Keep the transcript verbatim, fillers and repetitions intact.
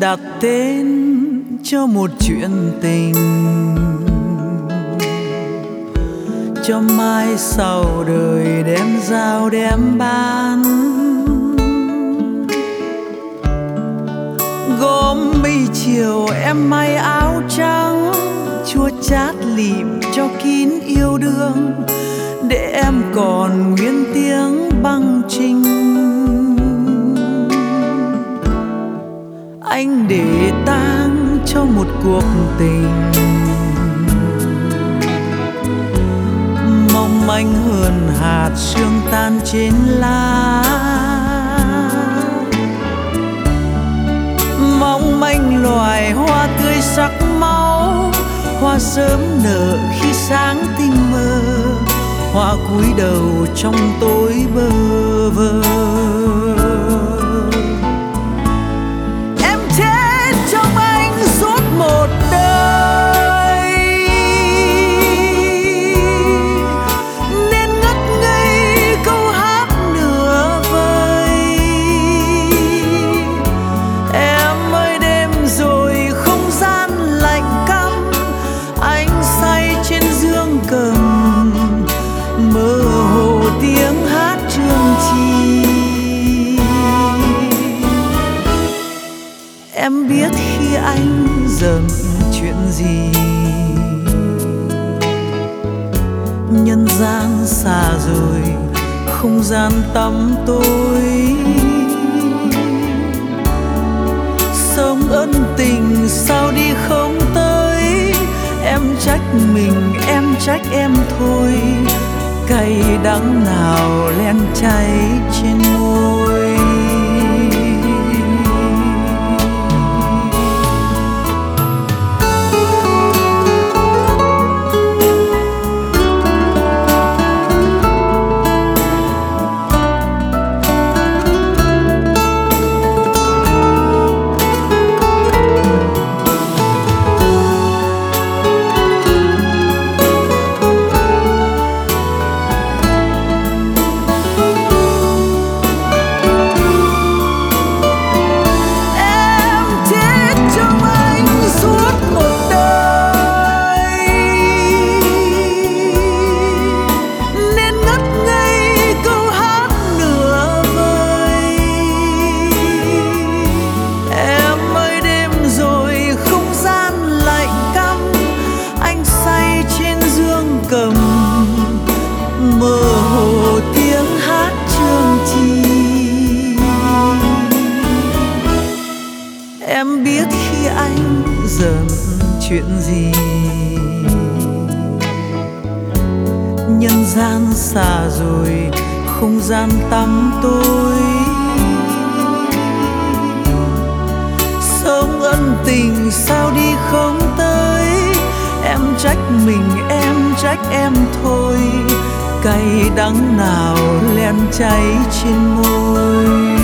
đặt tên cho một chuyện tình, cho mai sau đời đem giao đem bán. Gom mây chiều em may áo trắng, chua chát lịm cho kín yêu đương, để em còn nguyên tiếng băng trinh. Anh để tang cho một cuộc tình mong manh hơn hạt sương tan trên lá, mong manh loài hoa tươi sắc máu, hoa sớm nở khi sáng tinh mơ, hoa cúi đầu trong tối bơ vơ. Em chết trong anh suốt một đời, nên ngất ngây câu hát nửa vời. Em ơi đêm rồi không gian lạnh căm, anh say trên dương cầm, mơ hồ tiếng hát chương chi. Em biết khi anh giận chuyện gì, nhân gian xa rồi không gian tăm tối. Sống ân tình sao đi không tới, em trách mình em trách em thôi, cay đắng nào len cháy trên môi. Cầm mơ hồ tiếng hát chương chi. Em biết khi anh giận chuyện gì, nhân gian xa rồi không gian tăm tối. Sống ân tình sao đi không tới, em trách mình em trách em thôi, cay đắng nào len cháy trên môi.